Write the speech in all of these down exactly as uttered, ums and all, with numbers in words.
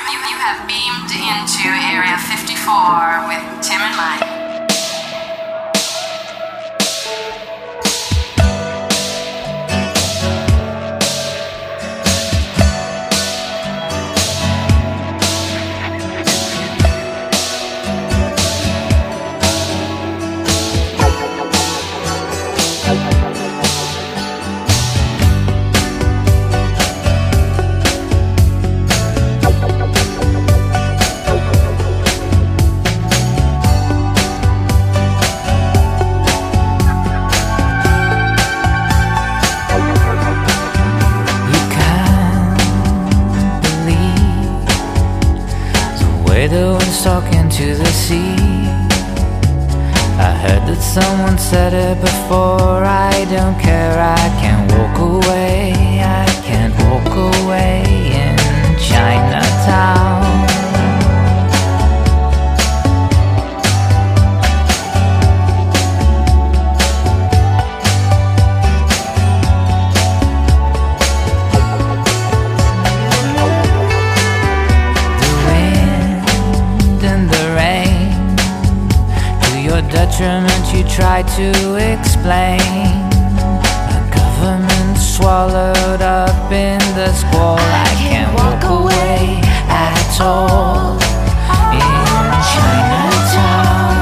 You, you have beamed into Area fifty-four with Tim and Mike. Talking to the sea. I heard that someone said it before. I don't care, I can't walk away. I can't walk away in Chinatown. Detriment you try to explain. A government swallowed up in the squall. I can't walk away at all in Chinatown.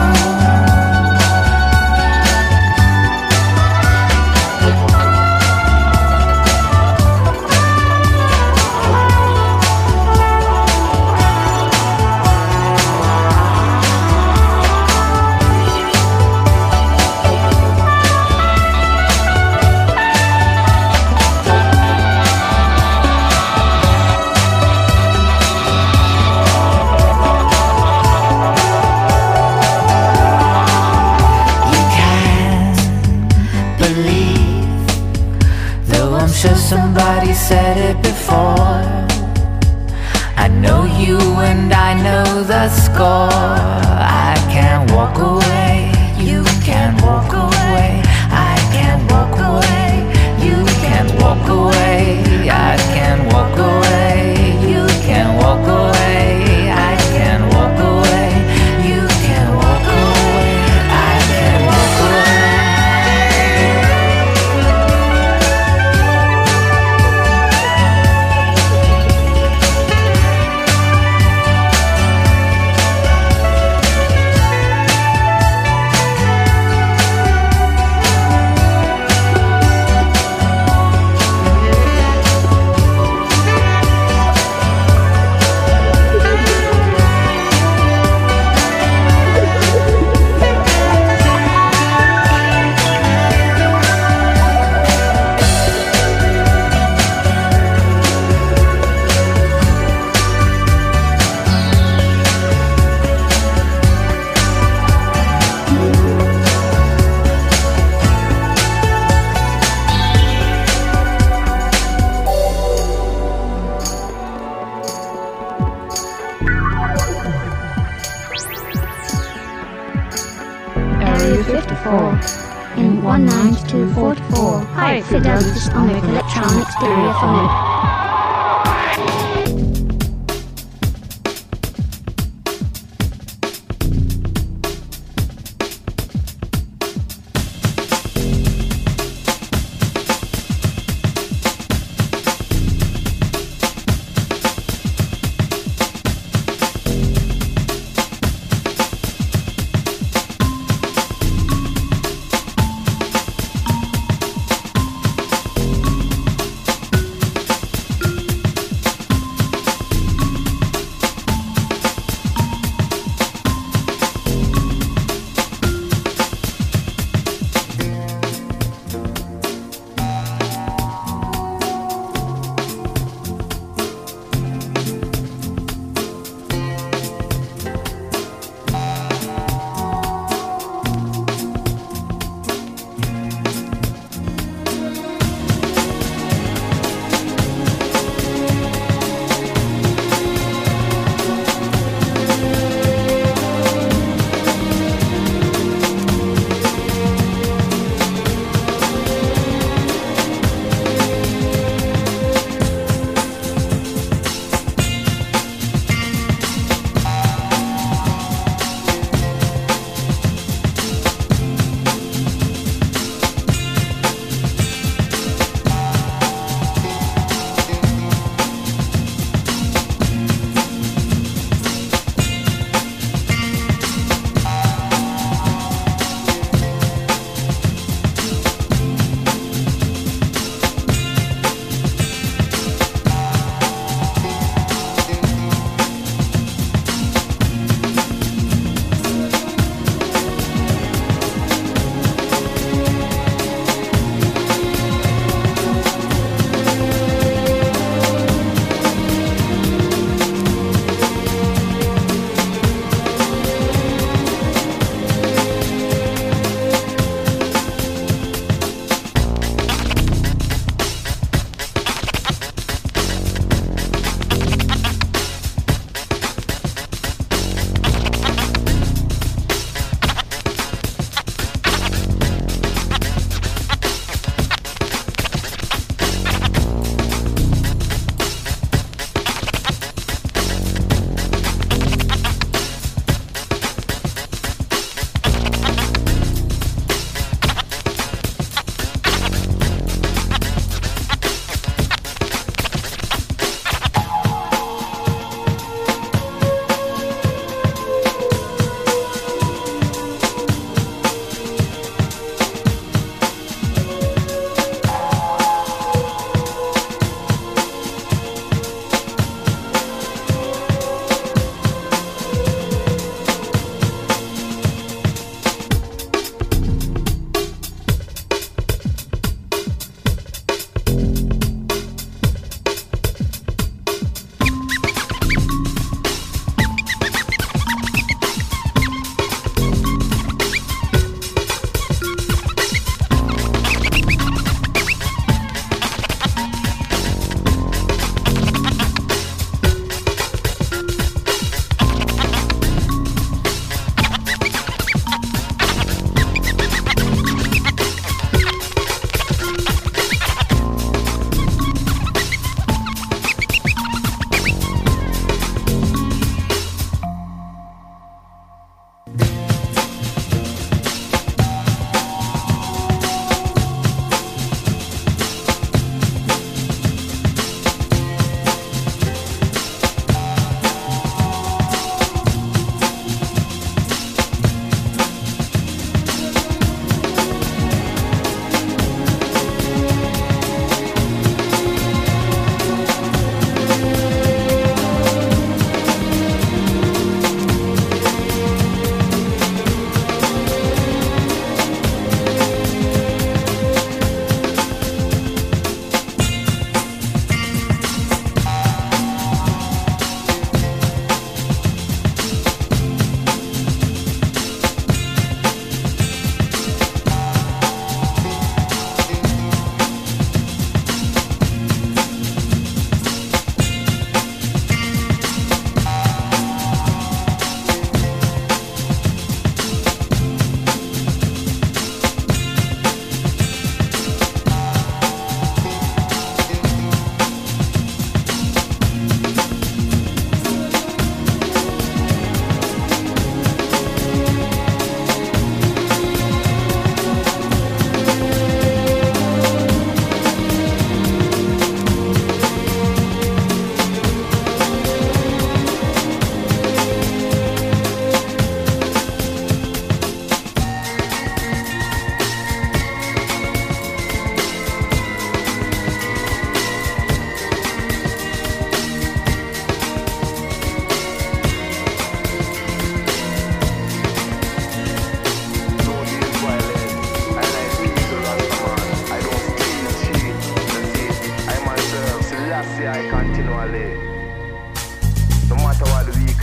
Somebody said it before. I know you and I know the score. I can't walk away. You can't walk away. I can't walk away. You can't walk away. I can't walk away. You can't walk away. I can't walk away. You can't walk away. I can't walk away. In one nine two four four, high fidelity sonic electronic stereophonic.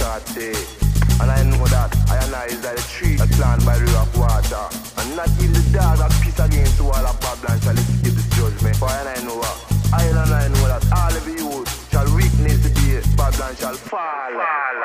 God say. And I know that I and I is like a tree that planted by the river of water. And not even the dog that peace against the wall of Babylon shall escape this judgment. For I and I know what I and I know that all of you shall witness the day Babylon shall fall. fall.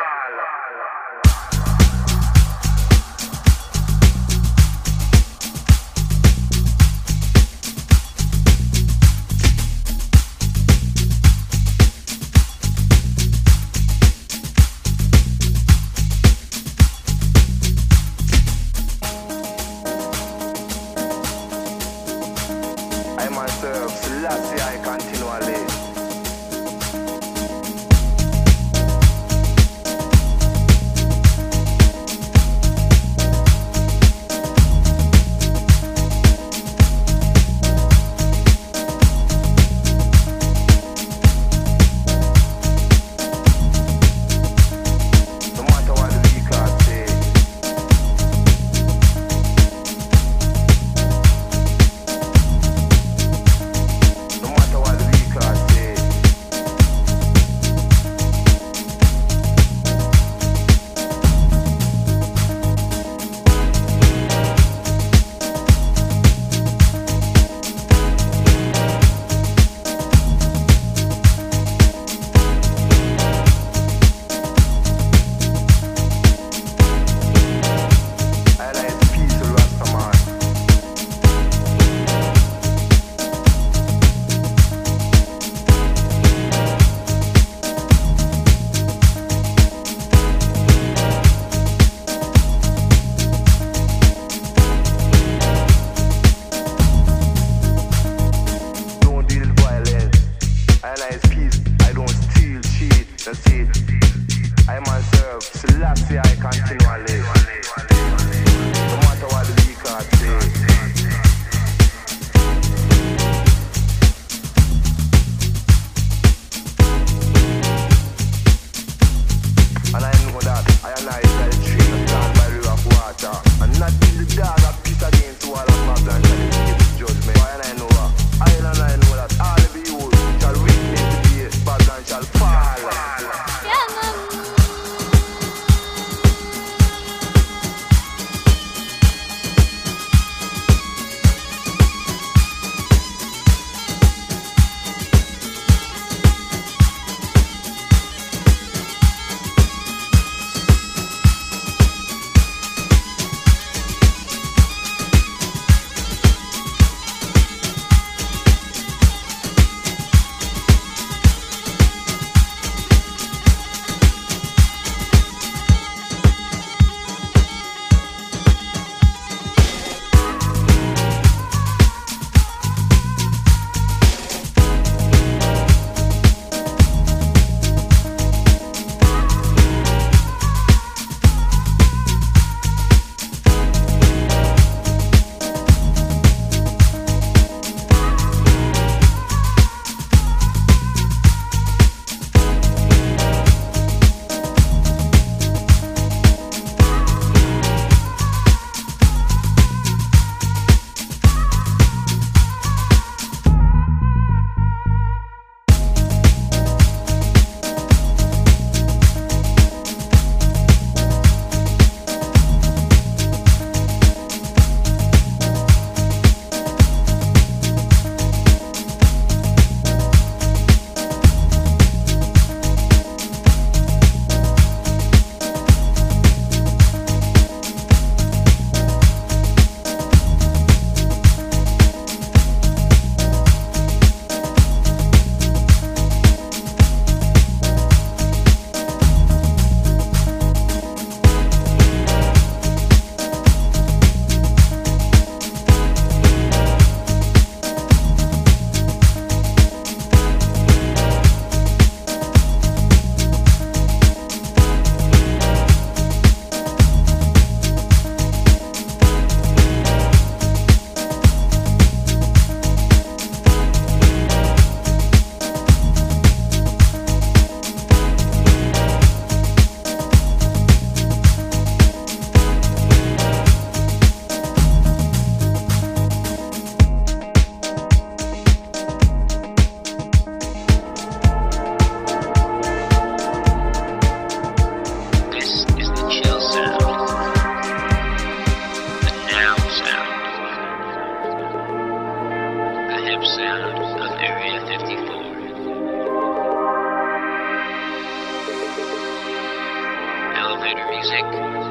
music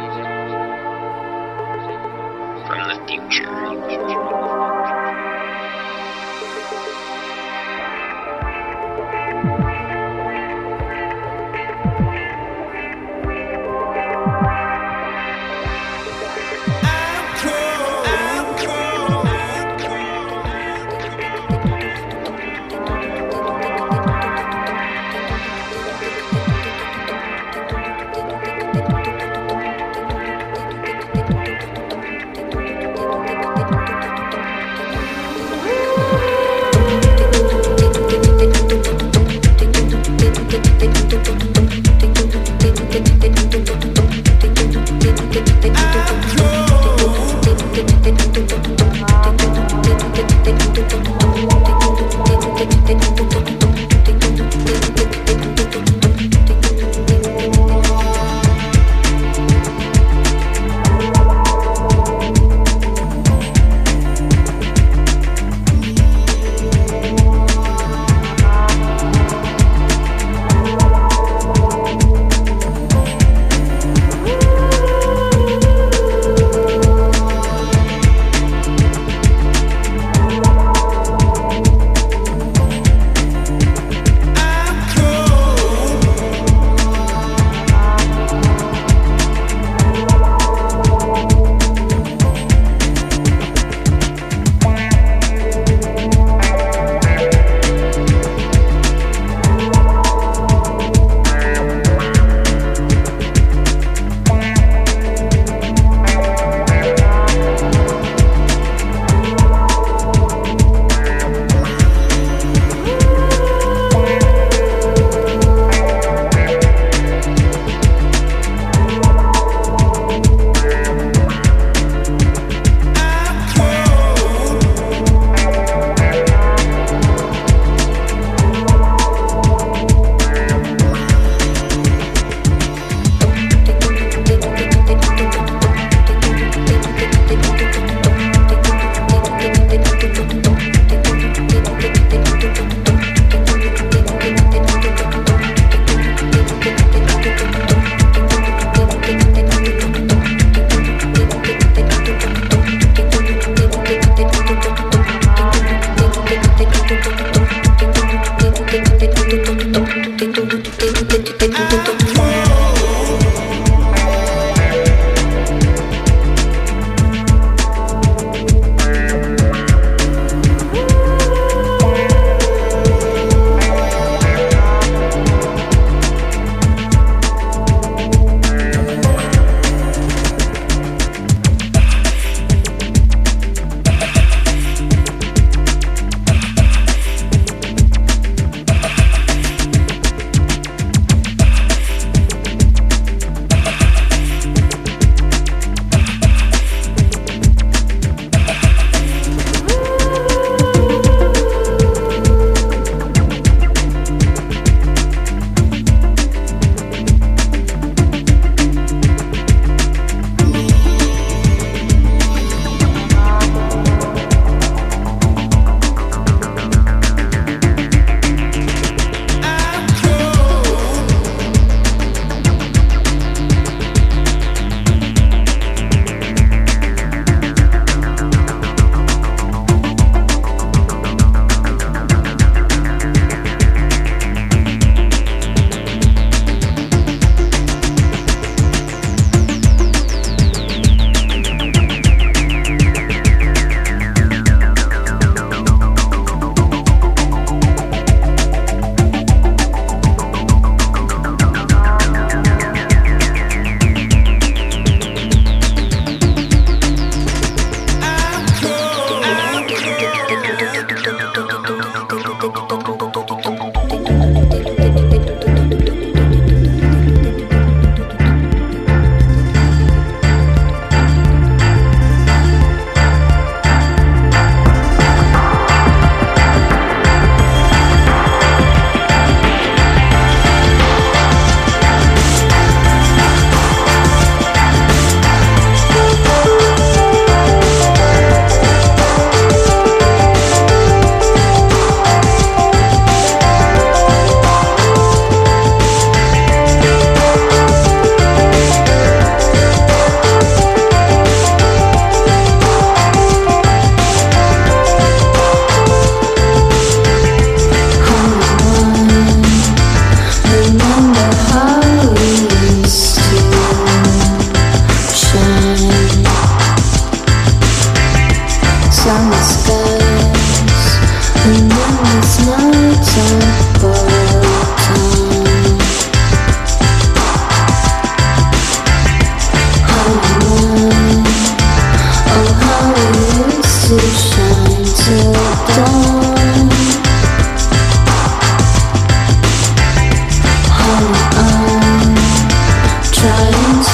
from the future. We'll be right back.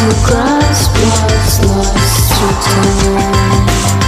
grasp was lost to time.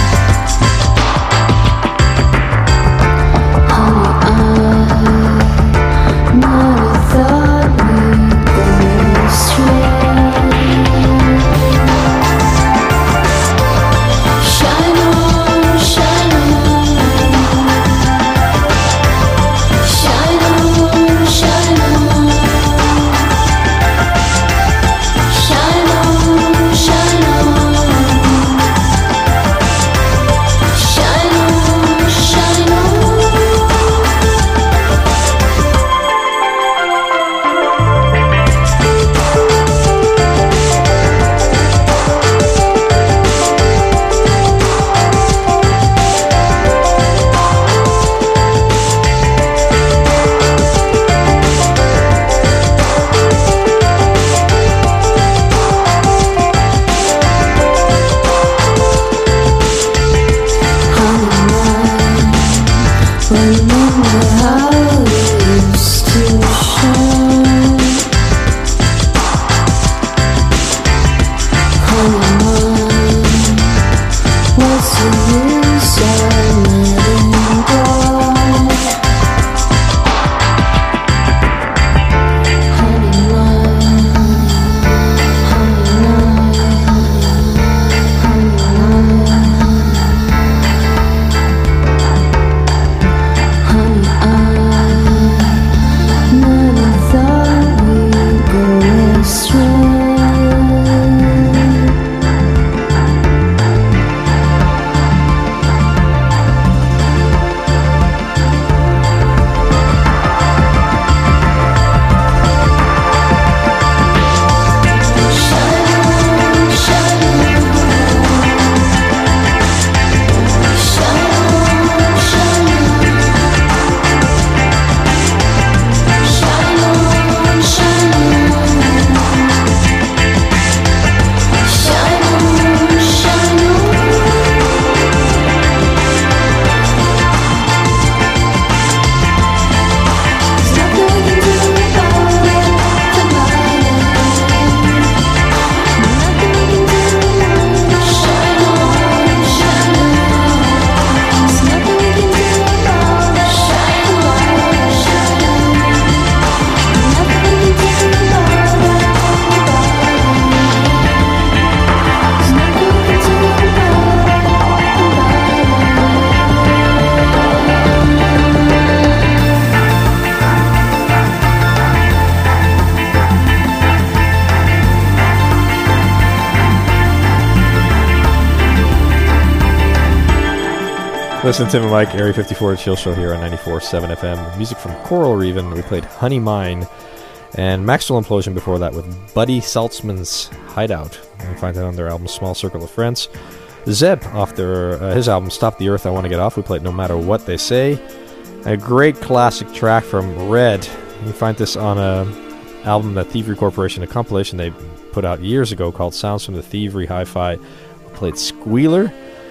Listen to Tim and Mike, Area fifty-four, the Chill Show here on ninety-four point seven F M. Music from Coral Raven. We played Honey Mine and Maxwell Implosion before that with Buddy Saltzman's Hideout. You can find that on their album Small Circle of Friends. Zeb, off their uh, his album Stop the Earth, I Want to Get Off. We played No Matter What They Say. A great classic track from Red. You can find this on a album that Thievery Corporation, a compilation they put out years ago called Sounds from the Thievery Hi-Fi. We played Squealer.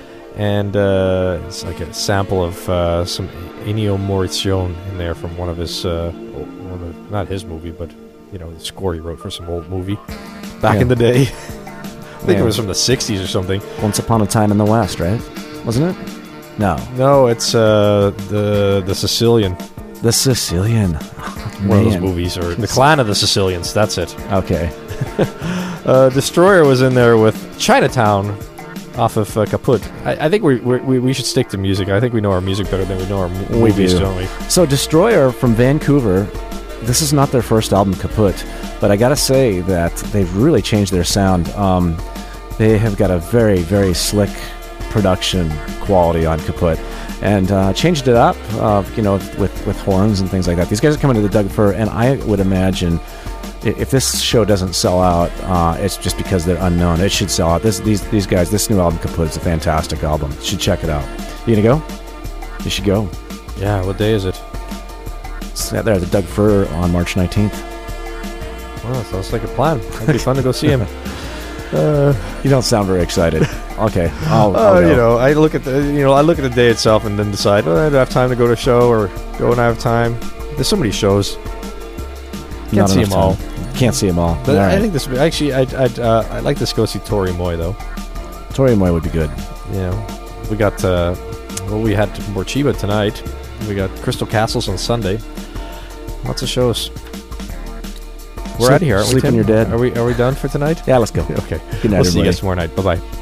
And uh, it's like a sample of uh, some Ennio Morricone in there from one of his, uh, one of, not his movie, but you know, the score he wrote for some old movie back yeah. in the day. I think yeah. it was from the sixties or something. Once Upon a Time in the West, right? Wasn't it? No. No, it's uh, the the Sicilian. The Sicilian. One of those movies, or The Clan of the Sicilians. That's it. Okay. uh, Destroyer was in there with Chinatown. Off of uh, Kaput. I, I think we, we we should stick to music. I think we know our music better than we know our m- we movies, do. don't we? So Destroyer from Vancouver, this is not their first album, Kaput, but I gotta say that they've really changed their sound. Um, they have got a very, very slick production quality on Kaput, and uh, changed it up, uh, you know, with, with horns and things like that. These guys are coming to the Doug Fir, and I would imagine if this show doesn't sell out, uh, it's just because they're unknown. It should sell out. This, these these guys, this new album, Kaput, is a fantastic album. You should check it out. You gonna go? You should go. Yeah, what day is it? It's out there at the Doug Fir on March nineteenth. Well, that sounds like a plan. It'd be fun to go see him. Uh, you don't sound very excited. Okay, I'll, I'll uh, go. You know, I look at the you know I look at the day itself and then decide, oh, I don't have time to go to a show or go and I have time. There's so many shows. Can't Not see enough them all. time. Can't see them all. But all I right. think this would be, actually, I'd, I'd, uh, I'd like to go see Tori Moy, though. Tori Moy would be good. You know, we got, uh, well, we had Morchiba tonight. We got Crystal Castles on Sunday. Lots of shows. We're Sleep- out of here, aren't we, sleep when Tim? you're dead. Are we, are we done for tonight? Yeah, let's go. Okay. Good night, We'll see you everybody. guys tomorrow night. Bye-bye.